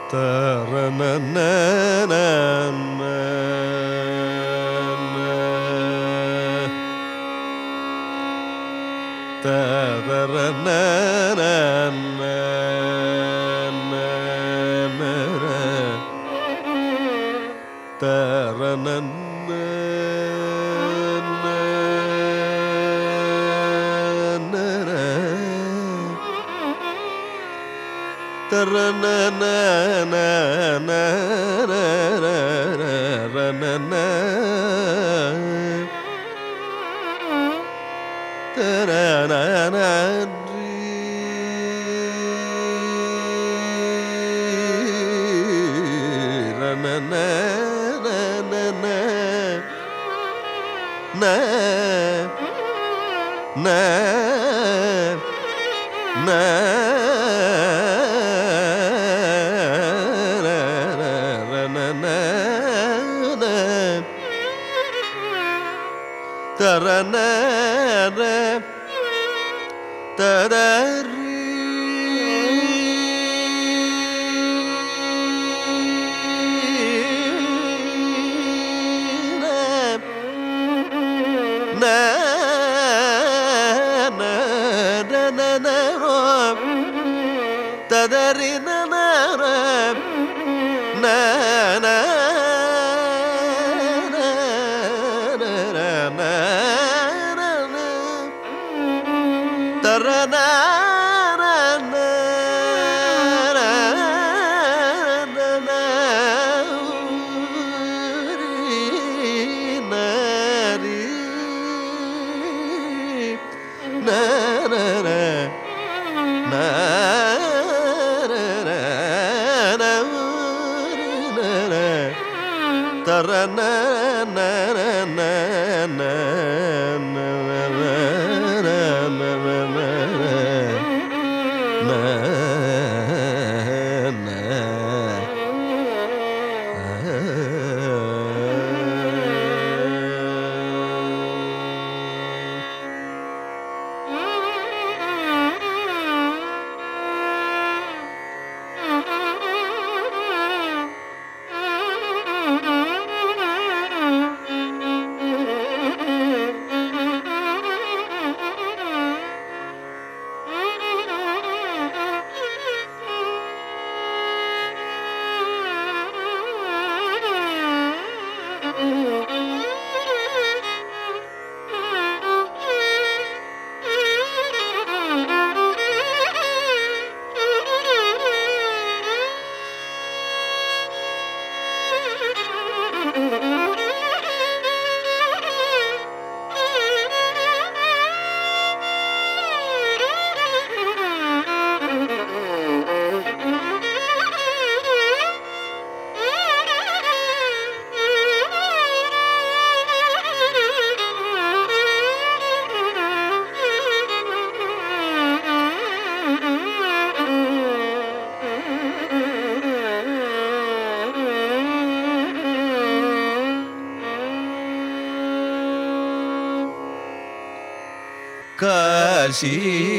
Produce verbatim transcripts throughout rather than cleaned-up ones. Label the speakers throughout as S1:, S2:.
S1: काशी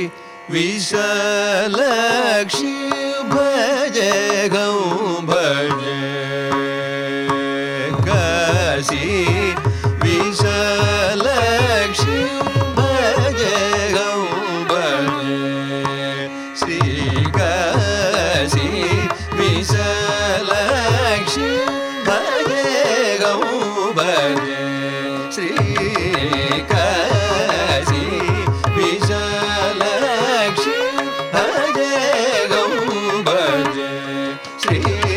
S1: विशालाक्षी भजे गौ भजे काशी विशालाक्षी भजे गौ भजे श्री काशी विशालाक्षी भजे गौ भजे श्री
S2: Shri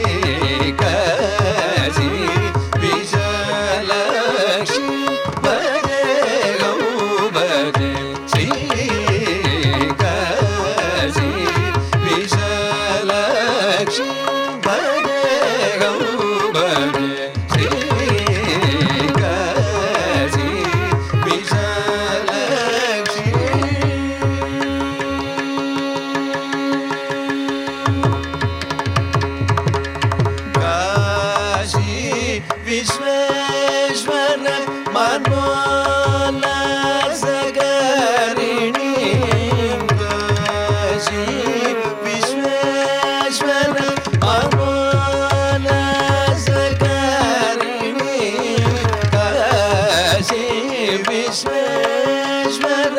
S1: விஸ்வேஸ்வர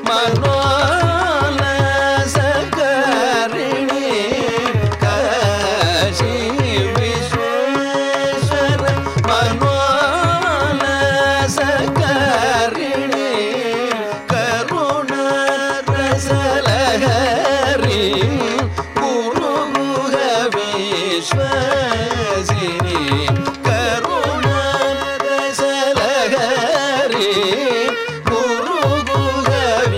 S1: மனோலசகரிணி காசி விஸ்வேஸ்வர மனோலசகரிணி கருணரசலஹரி குருகுஹ விஸ்வசினி கருணரசலஹரி குருகுஹ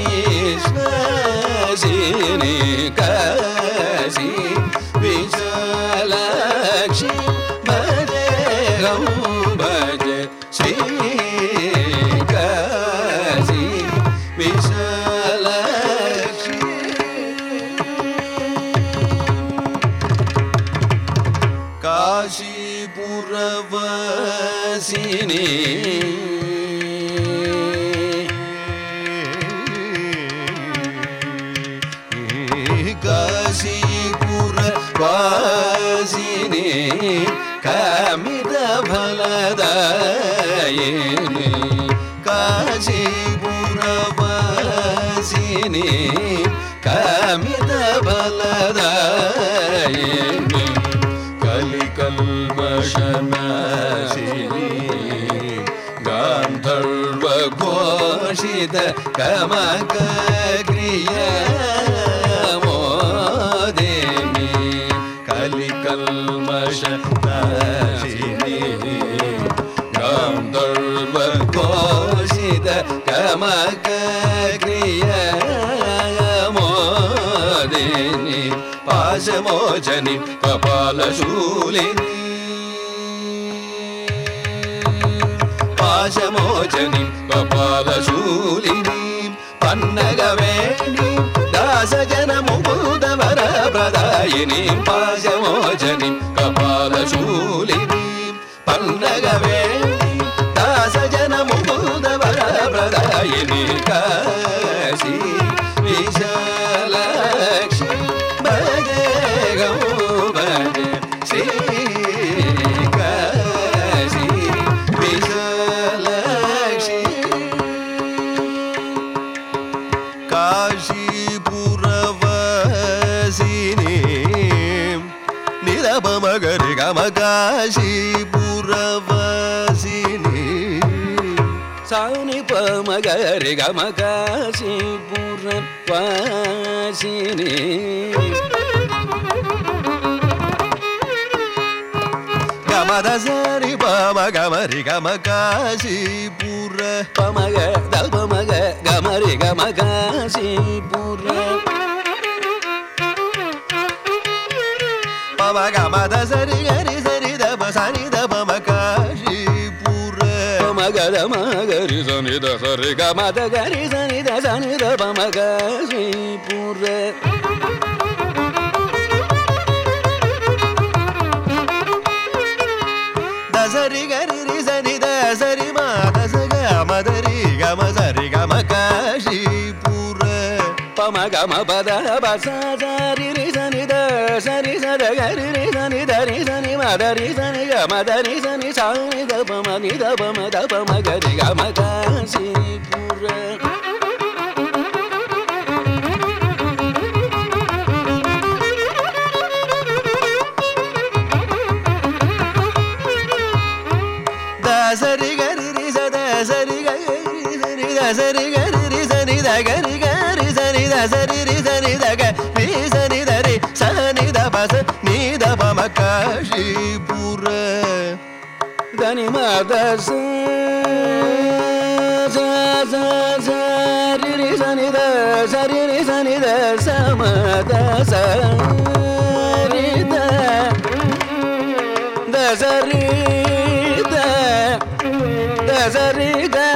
S1: விஸ்வசினி காசி விசாலாக்ஷி பஜேகம் பஜ ஸ்ரீ காசி விசாலாக்ஷி காசிபுரவாசினி காசிபுரவாசினி காமித பலதாயினி காசிபுரவாசினி காமித பலதாயினி கலிகல்மஷநாசினி காந்தர்வ கோஷித கமகக்ரிய மோதினி கலிகல்மஷநாசினி காந்தர்வ கோஷித கமகக்ரிய மோதினி பாசமோச்சனி கபாலசூலினி பாசமோச்சனி கபாலசூலினி பன்னகவேணி தாசஜன முகுதவர பிரதாயினி பாசமோச்சனி கபாலசூலினி பன்னகவேணி தாசஜன முகுதவர பிரதாயினி காசி விசாலாக்ஷி பஜேகம் பஜ ஸ்ரீ காசி விசாலாக்ஷி காசிபுரவாசினி நிரபமகரி கம காசிபுரவாசினி சானி பமகரி கம காசிபுரவாசினி கமதசரி பம கமரி கம காசிபுர பமக தல்பமக கமரி கம காசிபுர பம கமதசரி கரி சரி தப சனி தபம காசிபுர பமக தமகரி சனி தசரி கமத கரி சனி த சனி தபம காசிபுர சரி கரி ரி சனி த சரி மாத சக மதரி கம சரி கம காசிபுர பம கம பத பச சரி ரி சனி த சரி சத கரி ரி சனி த ரி சனி மதரி சனி கம தரி சனி சனி த பம நி த பம த பம கரி கம காசிபுர சரி கரி ரி சத சரி கரி சரி த சரி கரி ரி சனி த கரி கரி சனி த சரி ரி சனி த கரி சனி த ரி சனி த பச நீ த பம காசிபுர தனி மத சரி ரி சனி த சரி ரி சனி த சமத சரி த த சரி சரி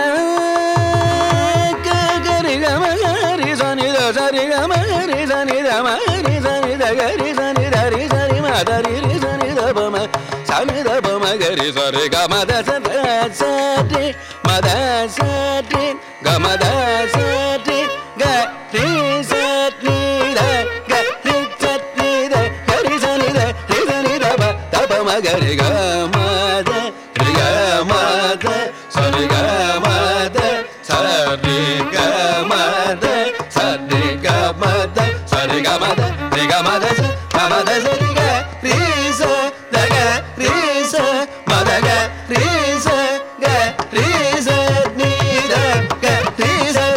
S1: கரி கம கரி சனி த சரி கம கரி சனி த மரி சனி த கரி சனி த ரி சரி மதரி ரி சனி த பம சனி த பம கரி சரி கம த சரி மத சரி கம த சரி கரி சரி த கரி சரி த கரி சனி த ரி சனி த ப த பம கரி கம த ரி கம த சரி கம த சரி க மத சரி க மத சரி க மத ரி க மத ச மத சரி க ரி ச த க ரி ச மத க ரி ச க ரி ச நீ த க ரி ச